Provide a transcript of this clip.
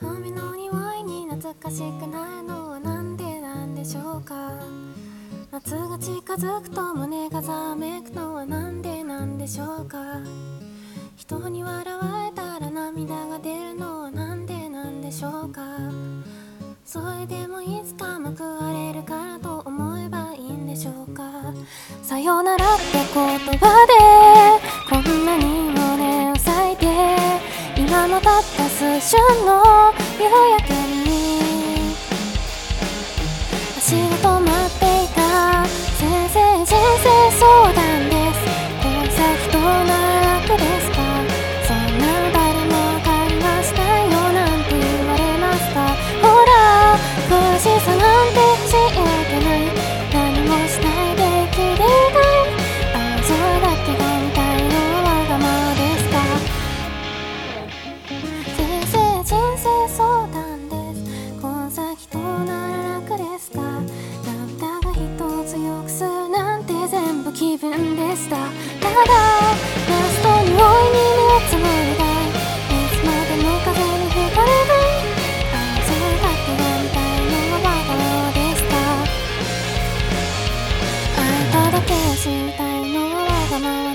髪の匂いに懐かしくないのはなんでなんでしょうか。夏が近づくと胸がざめくのはなんでなんでしょうか。人に笑われたら涙が出るのはなんでなんでしょうか。それでもいつか報われるからと思えばいいんでしょうか。さよならって言葉でこんなに胸を裂いて、今もたった数瞬の夕焼けに足が止まっていた。先生人生相談です。この先どうなら楽ですか。そんな誰もわかりましたよなんて言われますか。ほら苦しさなんて欲しいわけない。何もしないで生きていたい。ああそれだけが見たいのはわがままですか。先生人生相談です。この先どうなら楽ですか。涙が人を強くするなんて全部気分でした。ただラストに大いに目をつむりたい。いつまでも風に吹かれたい。ああそれだけが見たいのはわがままですか。あなただけを知りたいのはわがまま